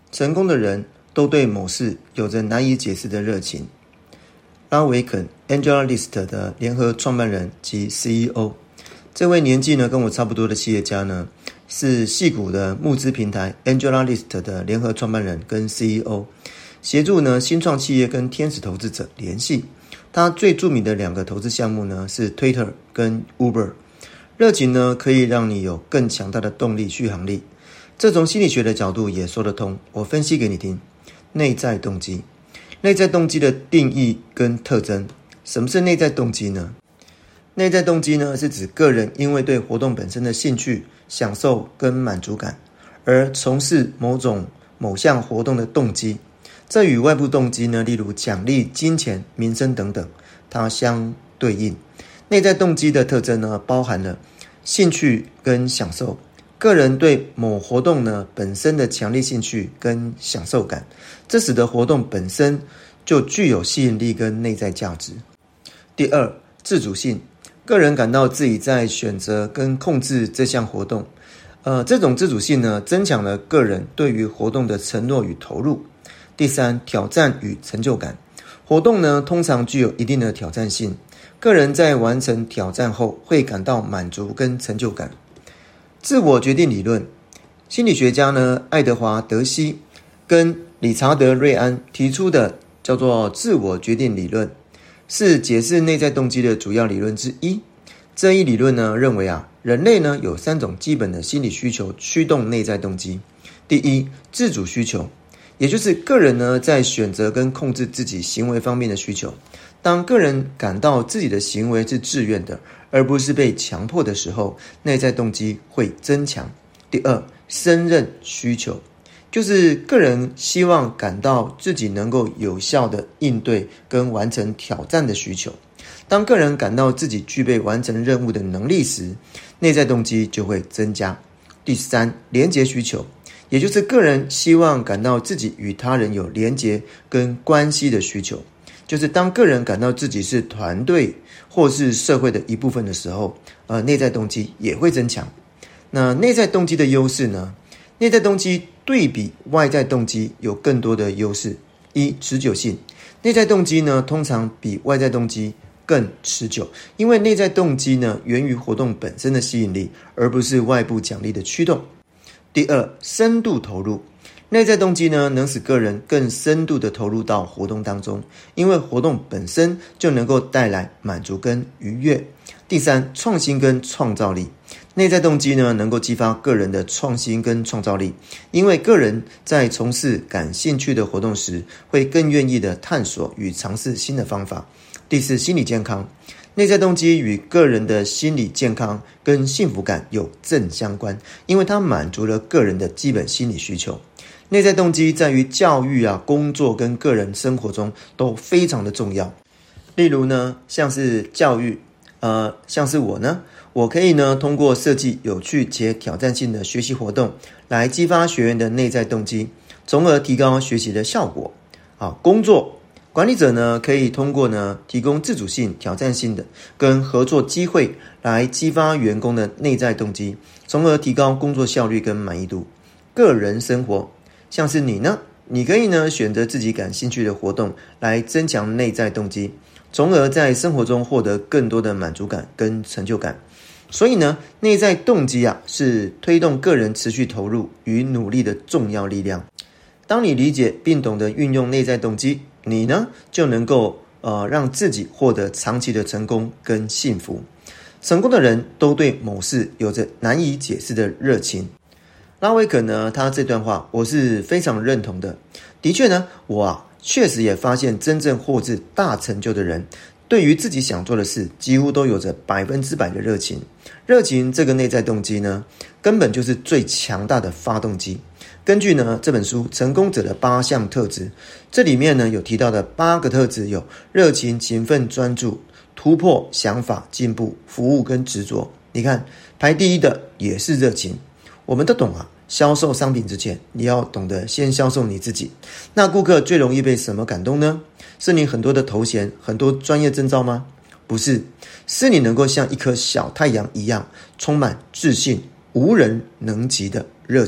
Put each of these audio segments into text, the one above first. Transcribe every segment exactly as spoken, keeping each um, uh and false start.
成功的人都对某事有着难以解释的热情。拉维肯 AngelList 的联合创办人及 C E O， 这位年纪呢跟我差不多的企业家呢，是矽谷的募资平台 AngelList 的联合创办人跟 C E O， 协助呢新创企业跟天使投资者联系。他最著名的两个投资项目呢是 Twitter 跟 Uber。热情呢可以让你有更强大的动力续航力，这从心理学的角度也说得通。我分析给你听。内在动机，内在动机的定义跟特征。什么是内在动机呢？内在动机呢是指个人因为对活动本身的兴趣、享受跟满足感而从事某种某项活动的动机。这与外部动机呢，例如奖励、金钱、名声等等，它相对应。内在动机的特征呢，包含了兴趣跟享受，个人对某活动呢本身的强烈兴趣跟享受感，这使得活动本身就具有吸引力跟内在价值。第二，自主性，个人感到自己在选择跟控制这项活动，呃，这种自主性呢，增强了个人对于活动的承诺与投入。第三，挑战与成就感，活动呢通常具有一定的挑战性。个人在完成挑战后会感到满足跟成就感。自我决定理论，心理学家呢爱德华德西跟理查德瑞安提出的叫做自我决定理论，是解释内在动机的主要理论之一。这一理论呢认为啊，人类呢有三种基本的心理需求驱动内在动机。第一，自主需求，也就是个人呢在选择跟控制自己行为方面的需求。当个人感到自己的行为是自愿的，而不是被强迫的时候，内在动机会增强。第二，胜任需求，就是个人希望感到自己能够有效的应对跟完成挑战的需求。当个人感到自己具备完成任务的能力时，内在动机就会增加。第三，连结需求，也就是个人希望感到自己与他人有连结跟关系的需求。就是当个人感到自己是团队或是社会的一部分的时候，呃，内在动机也会增强。那内在动机的优势呢？内在动机对比外在动机有更多的优势。一、持久性，内在动机呢通常比外在动机更持久，因为内在动机呢源于活动本身的吸引力，而不是外部奖励的驱动。第二，深度投入。内在动机呢，能使个人更深度的投入到活动当中，因为活动本身就能够带来满足跟愉悦。第三，创新跟创造力。内在动机呢，能够激发个人的创新跟创造力，因为个人在从事感兴趣的活动时，会更愿意的探索与尝试新的方法。第四，心理健康。内在动机与个人的心理健康跟幸福感有正相关，因为它满足了个人的基本心理需求。内在动机在于教育啊、工作跟个人生活中都非常的重要。例如呢，像是教育，呃，像是我呢，我可以呢通过设计有趣且挑战性的学习活动，来激发学员的内在动机，从而提高学习的效果。啊，工作管理者呢可以通过呢提供自主性、挑战性的跟合作机会，来激发员工的内在动机，从而提高工作效率跟满意度。个人生活，像是你呢，你可以呢选择自己感兴趣的活动来增强内在动机，从而在生活中获得更多的满足感跟成就感。所以呢，内在动机啊是推动个人持续投入与努力的重要力量。当你理解并懂得运用内在动机，你呢就能够呃让自己获得长期的成功跟幸福。成功的人都对某事有着难以解释的热情。拉维肯呢，他这段话我是非常认同的。的确呢，我啊确实也发现，真正获致大成就的人，对于自己想做的事，几乎都有着百分之百的热情。热情这个内在动机呢，根本就是最强大的发动机。根据呢这本书《成功者的八项特质》，这里面呢有提到的八个特质有热情、勤奋、专注、突破、想法、进步、服务跟执着。你看，排第一的也是热情。我们都懂啊，销售商品之前，你要懂得先销售你自己。那顾客最容易被什么感动呢？是你很多的头衔、很多专业证照吗？不是，是你能够像一颗小太阳一样，充满自信、无人能及的热情。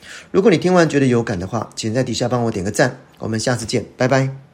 如果你听完觉得有感的话，请在底下帮我点个赞。我们下次见，拜拜。